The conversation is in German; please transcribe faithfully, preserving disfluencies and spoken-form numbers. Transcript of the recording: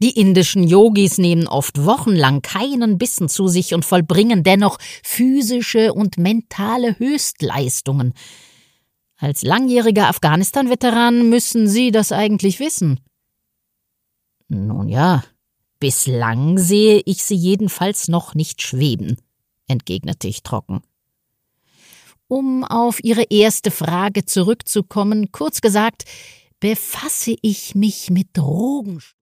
Die indischen Yogis nehmen oft wochenlang keinen Bissen zu sich und vollbringen dennoch physische und mentale Höchstleistungen. Als langjähriger Afghanistan-Veteran müssen Sie das eigentlich wissen. Nun ja, bislang sehe ich Sie jedenfalls noch nicht schweben, entgegnete ich trocken. Um auf Ihre erste Frage zurückzukommen, kurz gesagt, befasse ich mich mit Drogen.